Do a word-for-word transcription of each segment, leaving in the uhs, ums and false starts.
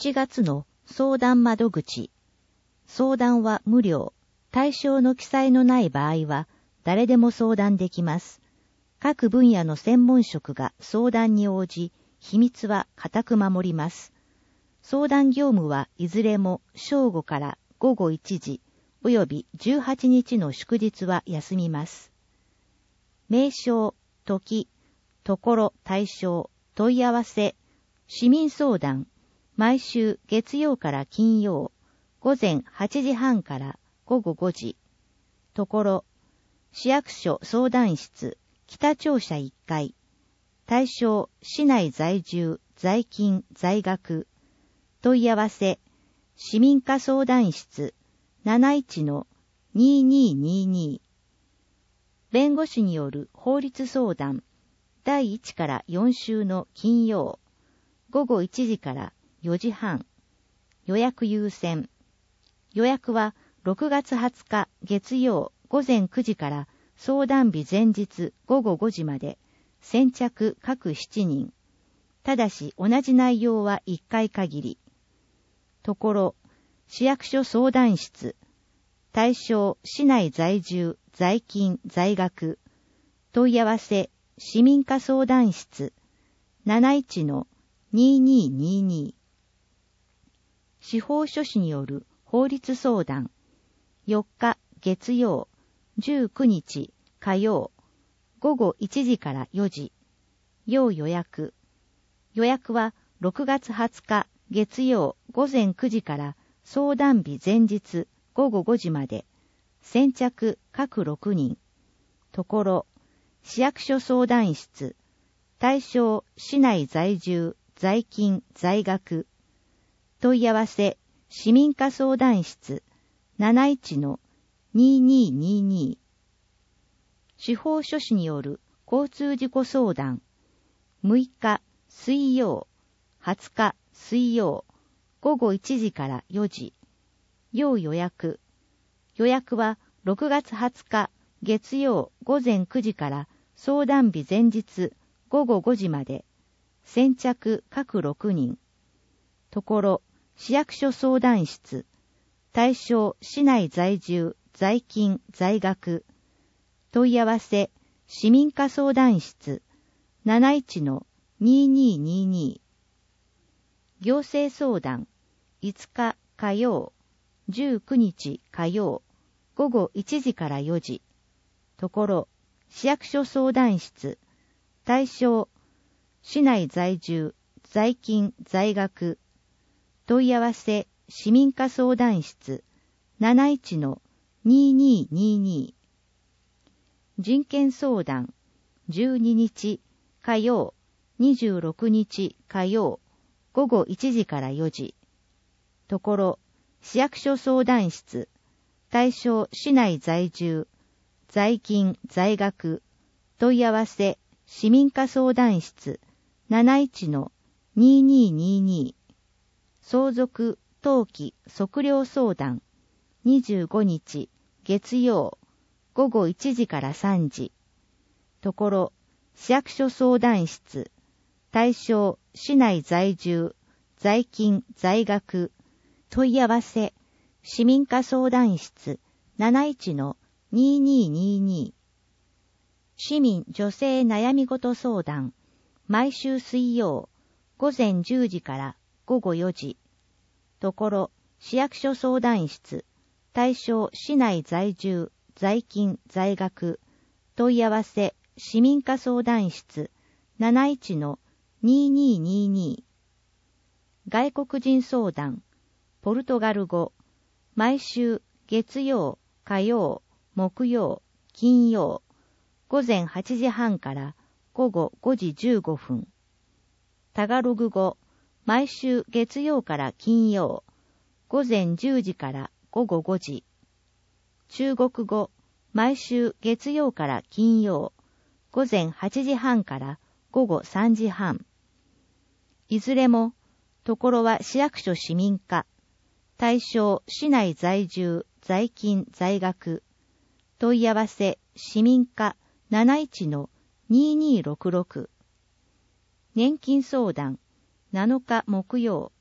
ちがつの相談窓口。相談は無料。対象の記載のない場合は誰でも相談できます。各分野の専門職が相談に応じ、秘密は固く守ります。相談業務はいずれも正午からごごいちじ及びじゅうはちにちの祝日は休みます。名称、時、ところ、対象、問い合わせ、市民相談、毎週月曜から金曜、ごぜんはちじはんからごごごじ。ところ、市役所相談室、北庁舎いっかい。対象、市内在住、在勤、在学。問い合わせ、市民課相談室、なないちのににーにーにー。弁護士による法律相談、だいいちからよん週の金曜、ごごいちじからよじはん。予約優先。予約はろくがつはつか月曜ごぜんくじから相談日前日ごごごじまで、先着各しちにん。ただし同じ内容はいっかい限り。ところ、市役所相談室。対象、市内在住、在勤、在学。問い合わせ、市民課相談室。なないちのににーにーにー。司法書士による法律相談。よっか月曜、じゅうくにち火曜、ごごいちじからよじ。要予約。予約はろくがつはつか月曜ごぜんくじから相談日前日ごごごじまで、先着各ろくにん。ところ、市役所相談室。対象、市内在住、在勤、在学。問い合わせ、市民課相談室。なないちのににーにーにー。司法書士による交通事故相談。むいか水曜、はつか水曜、ごごいちじからよじ。要予約。予約はろくがつはつか月曜ごぜんくじから相談日前日ごごごじまで、先着各ろくにん。ところ、市役所相談室。対象、市内在住、在勤、在学。問い合わせ、市民課相談室。なないちのににーにーにー。行政相談。いつか火曜、じゅうくにち火曜、ごごいちじからよじ。ところ、市役所相談室。対象、市内在住、在勤、在学。問い合わせ、市民課相談室。なないちのににーにーにー。人権相談。じゅうににち火曜、にじゅうろくにち火曜、ごごいちじからよじ。ところ、市役所相談室。対象、市内在住、在勤、在学。問い合わせ、市民課相談室。なないちのににーにーにー。相続、登記、測量相談。にじゅうごにち月曜、ごごいちじからさんじ。ところ、市役所相談室。対象、市内在住、在勤、在学。問い合わせ、市民課相談室。なないちのににーにーにー。市民女性悩み事相談。毎週水曜、ごぜんじゅうじからごごよじ。ところ、市役所相談室。対象、市内在住、在勤、在学。問い合わせ、市民課相談室。なないちのににーにーにー。外国人相談。ポルトガル語。毎週、月曜、火曜、木曜、金曜。ごぜんはちじはんからごごごじじゅうごふん。タガログ語。毎週月曜から金曜。ごぜんじゅうじからごごごじ。中国語。毎週月曜から金曜。ごぜんはちじはんからごごさんじはん。いずれも、ところは市役所市民課。対象、市内在住、在勤、在学。問い合わせ、市民課なないちのににーろくろく。年金相談。なのか木曜、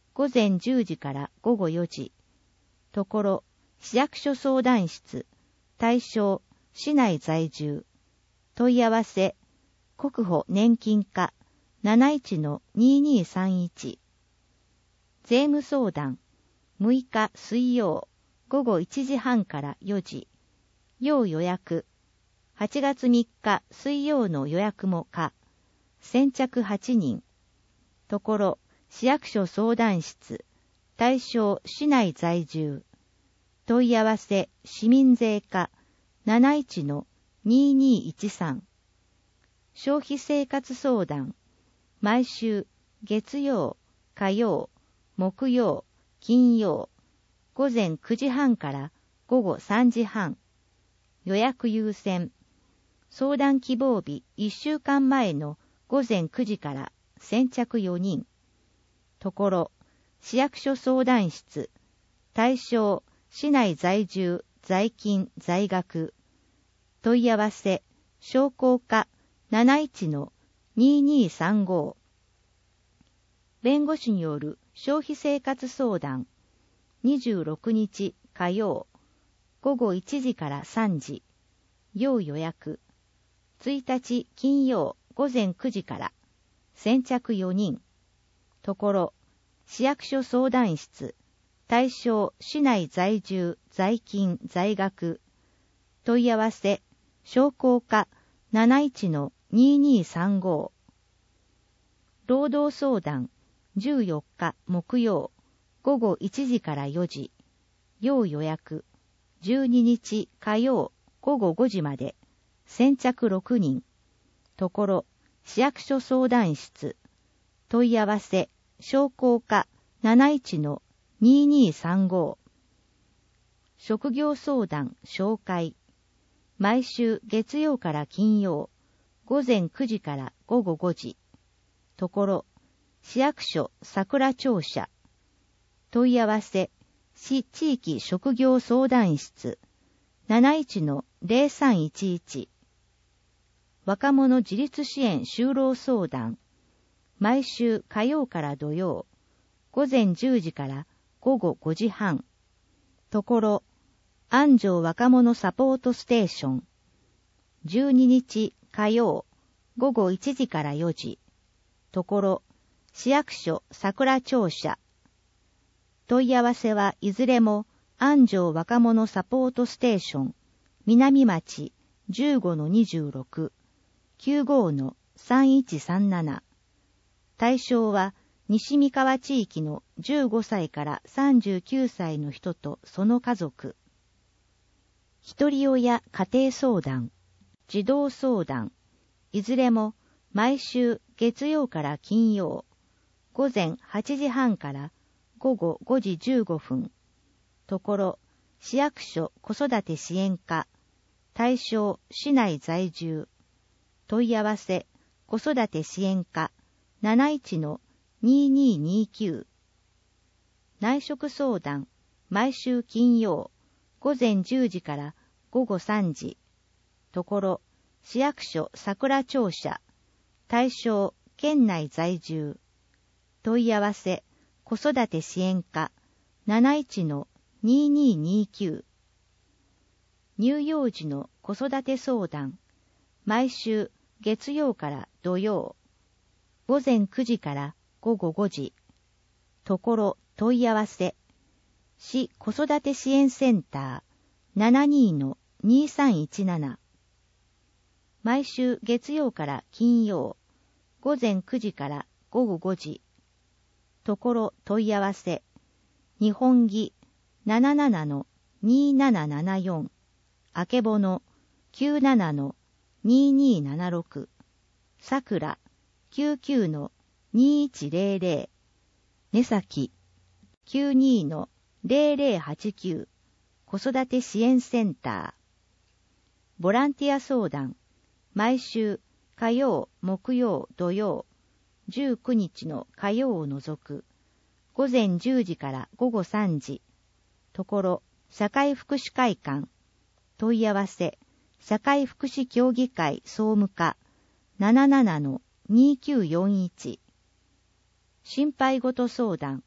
午前じゅうじから午後よじ。ところ、市役所相談室、対象、市内在住。問い合わせ、国保年金課 なないちのににさんいち。税務相談、むいか水曜、午後いちじはんからよじ。要予約。はちがつみっか水曜の予約も可。先着はちにん。ところ、市役所相談室。対象、市内在住。問い合わせ、市民税課 なないちのににいちさん。消費生活相談。毎週、月曜、火曜、木曜、金曜。午前くじはんから午後さんじはん。予約優先。相談希望日いっしゅうかんまえの午前くじから先着よにん。ところ、市役所相談室。対象、市内在住、在勤、在学。問い合わせ、商工課 なないちのににさんご。弁護士による消費生活相談。にじゅうろくにち火曜、午後いちじからさんじ。要予約。ついたち金曜午前くじから。先着よにん。ところ、市役所相談室。対象、市内在住、在勤、在学。問い合わせ、商工課 なないちのににさんご。労働相談、じゅうよっか木曜、午後いちじからよじ。要予約。じゅうににち火曜、午後ごじまで。先着ろくにん。ところ、市役所相談室。問い合わせ、商工課 なないちのににさんご。職業相談、紹介。毎週月曜から金曜、午前くじから午後ごじ。ところ、市役所桜庁舎。問い合わせ、市地域職業相談室。なないちのぜろさんいちいち。若者自立支援就労相談。毎週火曜から土曜、午前じゅうじから午後ごじはん。ところ、安城若者サポートステーション。じゅうににち火曜、午後いちじからよじ。ところ、市役所桜庁舎。問い合わせはいずれも安城若者サポートステーション、南町 じゅうごのにじゅうろく、きゅうごのさんいちさんなな。対象は西三河地域のじゅうごさいからさんじゅうきゅうさいの人とその家族。一人親家庭相談、児童相談、いずれも毎週月曜から金曜、午前はちじはんから午後ごじじゅうごふん。ところ、市役所子育て支援課、対象市内在住。問い合わせ、子育て支援課 なないちのにににきゅう。内職相談、毎週金曜、午前じゅうじから午後さんじ。ところ、市役所桜庁舎、対象県内在住。問い合わせ、子育て支援課 なないちのにににきゅう。乳幼児の子育て相談、毎週月曜から土曜、午前くじから午後ごじ。ところ問い合わせ、市子育て支援センター ななにのにさんいちなな。毎週月曜から金曜、午前くじから午後ごじ。ところ問い合わせ、日本儀 ななななのにななななよん、あけぼの きゅうななのににななろく、さくら きゅうきゅうのにいちぜろぜろ、ねさき きゅうにのぜろぜろはちきゅう、子育て支援センター。ボランティア相談、毎週火曜、木曜、土曜、じゅうくにちの火曜を除く、午前じゅうじから午後さんじ。ところ、社会福祉会館。問い合わせ、社会福祉協議会総務課 ななななのにきゅうよんいち。心配事相談、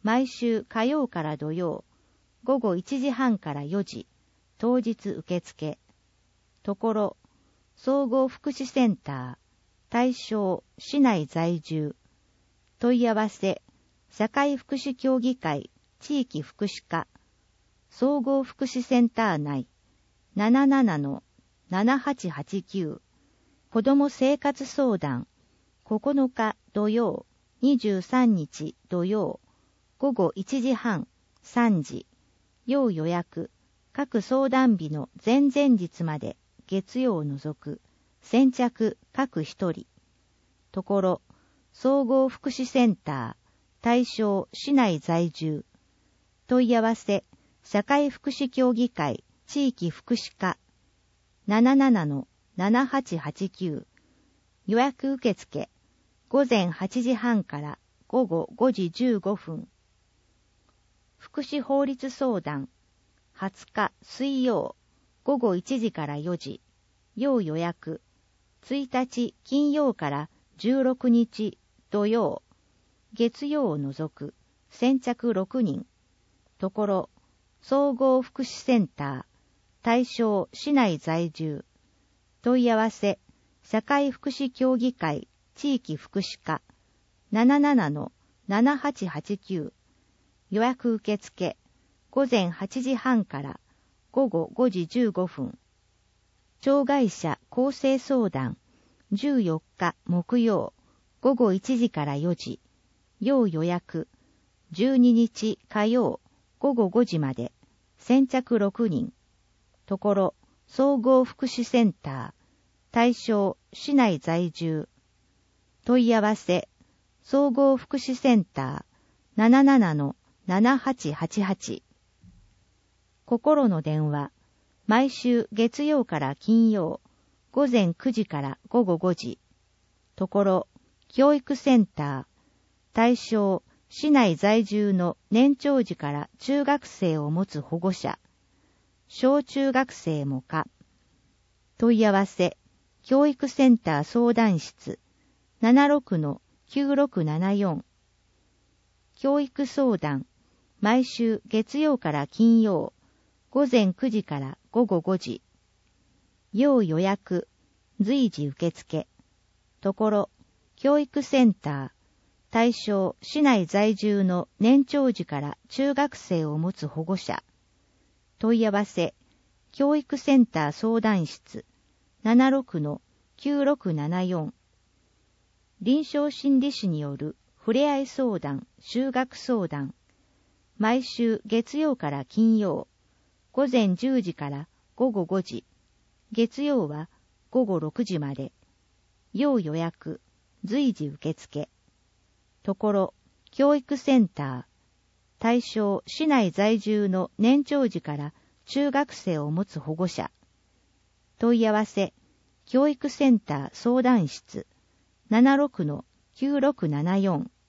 毎週火曜から土曜、午後いちじはんからよじ、当日受付。ところ、総合福祉センター、対象、市内在住。問い合わせ、社会福祉協議会、地域福祉課、総合福祉センター内、ななななのななはちはちきゅう。子ども生活相談、ここのか土曜、にじゅうさんにち土曜、午後いちじはん、さんじ。要予約、各相談日の前々日まで、月曜を除く、先着各一人。ところ、総合福祉センター、対象市内在住。問い合わせ、社会福祉協議会、地域福祉課、ななななのななはちはちきゅう。予約受付、午前はちじはんから午後ごじじゅうごふん。福祉法律相談、はつか水曜、午後いちじからよじ。要予約、ついたち金曜からじゅうろくにち土曜、月曜を除く、先着ろくにん。ところ、総合福祉センター、対象市内在住。問い合わせ、社会福祉協議会、地域福祉課、ななななのななはちはちきゅう。予約受付、午前はちじはんから午後ごじじゅうごふん。障害者更生相談、じゅうよっか木曜、午後いちじからよじ。要予約、じゅうににち火曜、午後ごじまで、先着ろくにん。ところ、総合福祉センター、対象市内在住。問い合わせ、総合福祉センター、ななななのななはちはちはち。心の電話、毎週月曜から金曜、午前くじから午後ごじ。ところ、教育センター、対象、市内在住の年長児から中学生を持つ保護者、小中学生もか。問い合わせ、教育センター相談室、ななろくのきゅうろくななよん。教育相談、毎週月曜から金曜、午前くじから午後ごじ。要予約、随時受付。ところ、教育センター、対象市内在住の年長児から中学生を持つ保護者。問い合わせ、教育センター相談室、ななろくのきゅうろくななよん。臨床心理士によるふれあい相談、就学相談。毎週月曜から金曜、午前じゅうじから午後ごじ。月曜は午後ろくじまで。要予約、随時受付。ところ、教育センター、対象市内在住の年長児から中学生を持つ保護者。問い合わせ、教育センター相談室、ななろくのきゅうろくななよん。